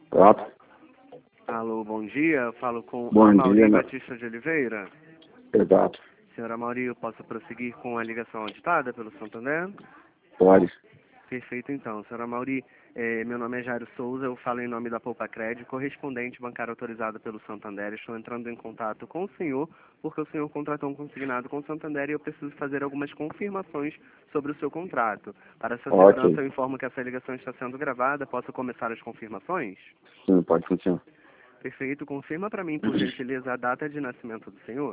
Pronto. Alô, bom dia. Eu falo com Bom a Mauri dia, né? Batista de Oliveira. Exato. Senhora Mauri, eu posso prosseguir com a ligação auditada pelo Santander? Pode. Perfeito, então. Senhora Mauri, meu nome é Jairo Souza, eu falo em nome da Poupa Crédito, correspondente bancário autorizado pelo Santander. Estou entrando em contato com o senhor, porque o senhor contratou um consignado com o Santander e eu preciso fazer algumas confirmações sobre o seu contrato. Para sua Ok. segurança, eu informo que essa ligação está sendo gravada. Posso começar as confirmações? Sim, pode funcionar. Perfeito. Confirma para mim, por gentileza, a data de nascimento do senhor.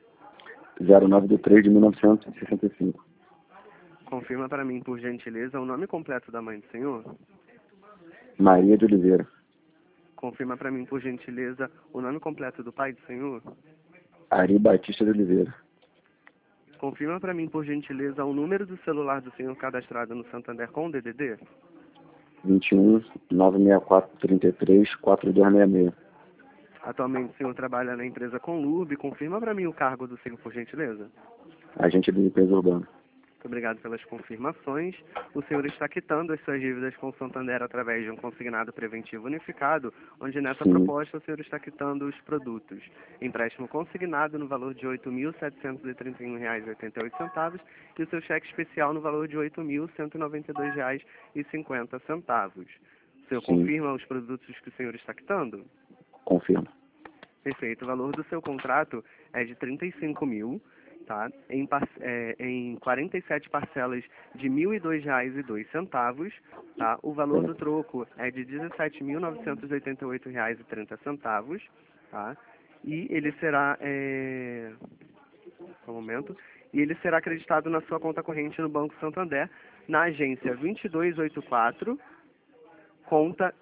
09/3/1965. Confirma para mim, por gentileza, o nome completo da mãe do senhor. Maria de Oliveira. Confirma para mim, por gentileza, o nome completo do pai do senhor. Ari Batista de Oliveira. Confirma para mim, por gentileza, o número do celular do senhor cadastrado no Santander com o DDD. 21 964 33 4266. Atualmente o senhor trabalha na empresa Conlurb. Confirma para mim o cargo do senhor, por gentileza. Agente de limpeza urbana. Muito obrigado pelas confirmações. O senhor está quitando as suas dívidas com o Santander através de um consignado preventivo unificado, onde nessa Sim. proposta o senhor está quitando os produtos. Empréstimo consignado no valor de R$ 8.731,88 e o seu cheque especial no valor de R$ 8.192,50. O senhor Sim. confirma os produtos que o senhor está quitando? Confirmo. Perfeito. O valor do seu contrato é de 35 mil, tá? Em 47 parcelas de R$ 1.002,02, tá? O valor do troco é de R$ 17.988,30, tá? E ele será, só um momento, e ele será acreditado na sua conta corrente no Banco Santander, na agência 2284, conta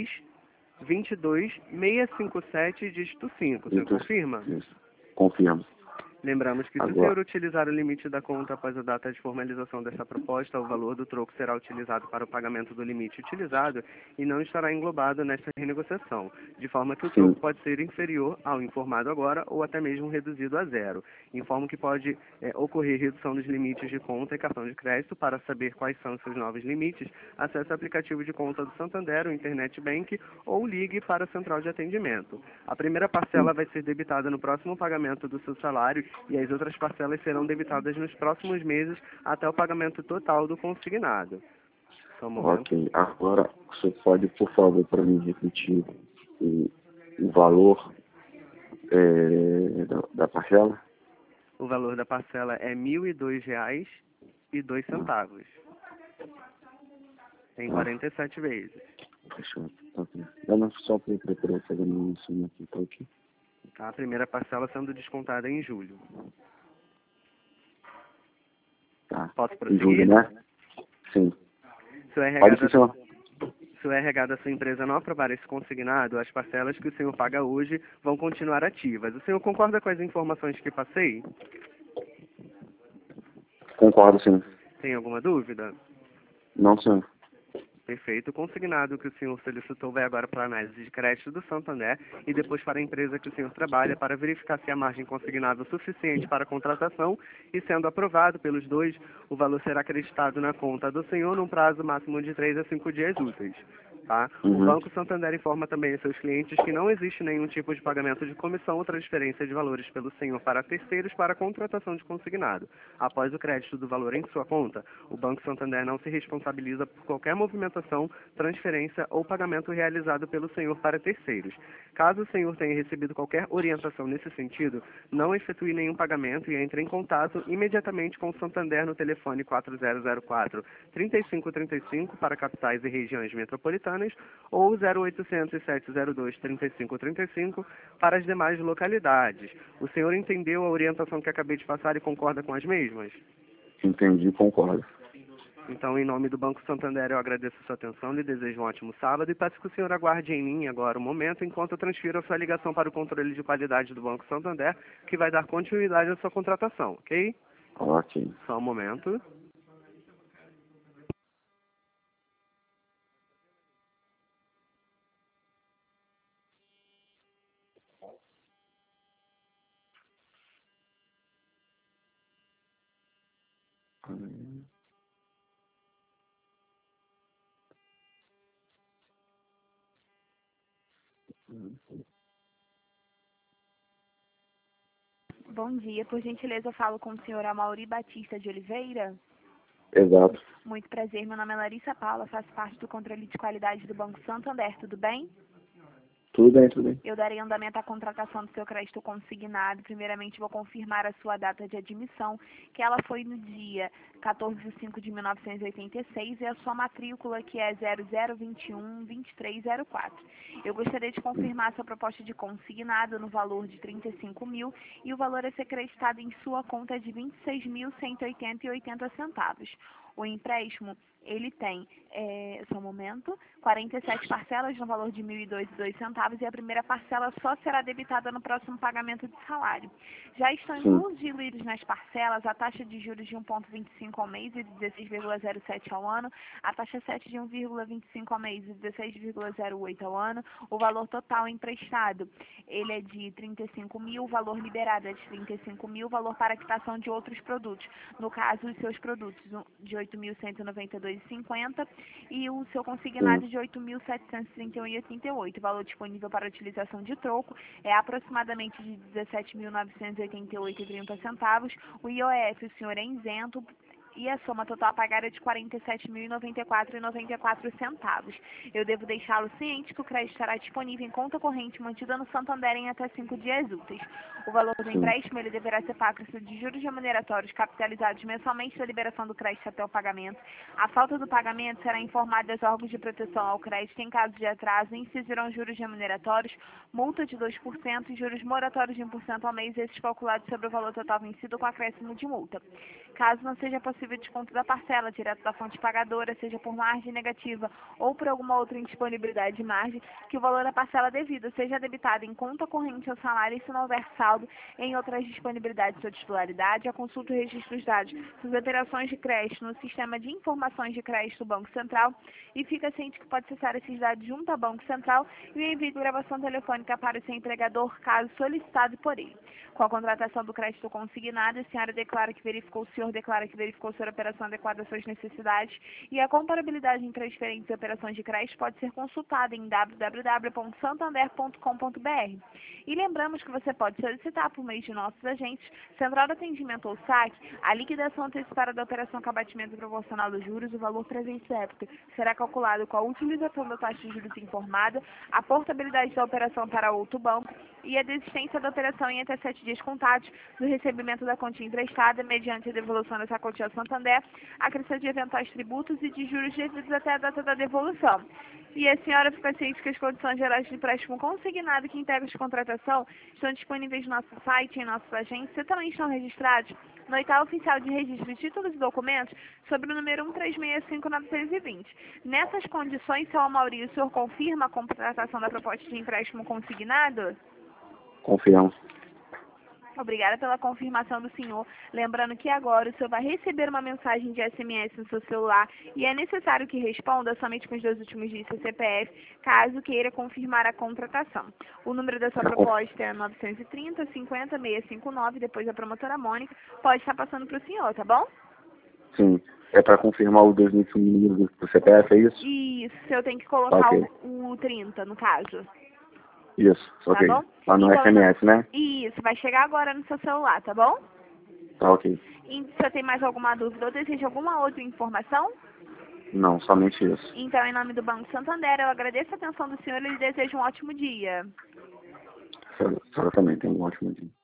10.22.657, dígito 5. Você confirma? Isso. Confirmo. Lembramos que se o Agora. senhor utilizar o limite da conta após a data de formalização dessa proposta, o valor do troco será utilizado para o pagamento do limite utilizado e não estará englobado nesta renegociação, de forma que o troco Sim. pode ser inferior ao informado agora ou até mesmo reduzido a zero. Informo que pode ocorrer redução dos limites de conta e cartão de crédito. Para saber quais são os seus novos limites, acesse o aplicativo de conta do Santander, o Internet Bank, ou ligue para a central de atendimento. A primeira parcela vai ser debitada no próximo pagamento do seu salário e as outras parcelas serão debitadas nos próximos meses até o pagamento total do consignado. Só um momento. Ok. Agora, você pode, por favor, para mim repetir o valor da parcela? O valor da parcela é R$ 1.002,02. Em 47 vezes. Deixa eu... Ok. Eu não só para fazer uma soma aqui, tá ok? Tá? A primeira parcela sendo descontada em julho. Tá. Posso Em prosseguir? julho, né? Sim. Se o Pode RH funcionar. Se o RH da sua empresa não aprovar esse consignado, as parcelas que o senhor paga hoje vão continuar ativas. O senhor concorda com as informações que passei? Concordo, sim. Tem alguma dúvida? Não, senhor. Perfeito. O consignado que o senhor solicitou vai agora para a análise de crédito do Santander e depois para a empresa que o senhor trabalha para verificar se a margem consignável é suficiente para a contratação e, sendo aprovado pelos dois, o valor será acreditado na conta do senhor num prazo máximo de 3 a 5 dias úteis. Tá? O Banco Santander informa também aos seus clientes que não existe nenhum tipo de pagamento de comissão ou transferência de valores pelo senhor para terceiros para a contratação de consignado. Após o crédito do valor em sua conta, o Banco Santander não se responsabiliza por qualquer movimentação, transferência ou pagamento realizado pelo senhor para terceiros. Caso o senhor tenha recebido qualquer orientação nesse sentido, não efetue nenhum pagamento e entre em contato imediatamente com o Santander no telefone 4004-3535 para capitais e regiões metropolitanas ou 0800 702 3535 para as demais localidades. O senhor entendeu a orientação que acabei de passar e concorda com as mesmas? Entendi, concordo. Então, em nome do Banco Santander, eu agradeço a sua atenção, lhe desejo um ótimo sábado e peço que o senhor aguarde em mim agora um momento enquanto eu transfiro a sua ligação para o controle de qualidade do Banco Santander, que vai dar continuidade à sua contratação, ok? Ok. Só um momento. Bom dia, por gentileza eu falo com o senhor Amaury Batista de Oliveira. Exato. Muito prazer, meu nome é Larissa Paula, faço parte do controle de qualidade do Banco Santander, tudo bem? Tudo bem, tudo bem. Eu darei andamento à contratação do seu crédito consignado. Primeiramente, vou confirmar a sua data de admissão, que ela foi no dia 14 de 5 de 1986, e a sua matrícula, que é 0021-2304. Eu gostaria de confirmar a sua proposta de consignado no valor de 35 mil, e o valor a ser creditado em sua conta é de 26.180,80 centavos. O empréstimo, ele tem, só um momento, 47 parcelas no valor de R$ 1.002,02, e a primeira parcela só será debitada no próximo pagamento de salário. Já estão incluídos nas parcelas a taxa de juros de 1,25 ao mês e de 16,07 ao ano, a taxa 7 de 1,25 ao mês e 16,08 ao ano. O valor total emprestado, ele é de 35 mil, o valor liberado é de 35 mil, o valor para quitação de outros produtos. No caso, os seus produtos de 8.192,50 e o seu consignado de 8.731,88. O valor disponível para utilização de troco é aproximadamente de 17.988,30 centavos. O IOF, o senhor é isento, e a soma total a pagar é de R$ 47.094,94 centavos. Eu devo deixá-lo ciente que o crédito estará disponível em conta corrente mantida no Santander em até 5 dias úteis. O valor do empréstimo, ele deverá ser pago de juros remuneratórios capitalizados mensalmente da liberação do crédito até o pagamento. A falta do pagamento será informada aos órgãos de proteção ao crédito em caso de atraso, e incidirão juros remuneratórios, multa de 2% e juros moratórios de 1% ao mês, esses calculados sobre o valor total vencido com acréscimo de multa. Caso não seja possível desconto da parcela direto da fonte pagadora, seja por margem negativa ou por alguma outra indisponibilidade de margem, que o valor da parcela devida seja debitado em conta corrente ao salário, e se não houver saldo em outras disponibilidades ou titularidade, a consulta e registro dos dados das operações de crédito no Sistema de Informações de Crédito do Banco Central, e fica ciente que pode acessar esses dados junto ao Banco Central e o envio de gravação telefônica para o seu empregador, caso solicitado por ele. Com a contratação do crédito consignado, o senhor declara que verificou sua operação adequada às suas necessidades, e a comparabilidade entre as diferentes operações de crédito pode ser consultada em www.santander.com.br. E lembramos que você pode solicitar por meio de nossos agentes, Central de Atendimento ou SAC, a liquidação antecipada da operação com abatimento proporcional dos juros. O valor presente da época será calculado com a utilização da taxa de juros informada, a portabilidade da operação para outro banco e a desistência da operação em até 7 dias contados do recebimento da quantia emprestada, mediante a devolução dessa quantia ao Santander, a acrescente de eventuais tributos e de juros devidos até a data da devolução. E a senhora fica ciente que as condições gerais de empréstimo consignado que integram de contratação estão disponíveis no nosso site e em nossos agentes, e também estão registrados no edital oficial de registro de títulos e documentos sobre o número 1365920. Nessas condições, seu Amaury, o senhor confirma a contratação da proposta de empréstimo consignado? Confiamos. Obrigada pela confirmação do senhor. Lembrando que agora o senhor vai receber uma mensagem de SMS no seu celular, e é necessário que responda somente com os 2 últimos dígitos do CPF, caso queira confirmar a contratação. O número da sua proposta é 930-50-659, depois a promotora Mônica. Pode estar passando para o senhor, tá bom? Sim. É para confirmar os 2 números do CPF, é isso? Isso, o senhor tem que colocar Ok. o 30, no caso. Isso, ok. Tá bom? Lá no Então, SMS, né? Isso, vai chegar agora no seu celular, tá bom? Tá ok. E se você tem mais alguma dúvida ou deseja alguma outra informação? Não, somente isso. Então, em nome do Banco Santander, eu agradeço a atenção do senhor e lhe desejo um ótimo dia. A senhora também tem um ótimo dia.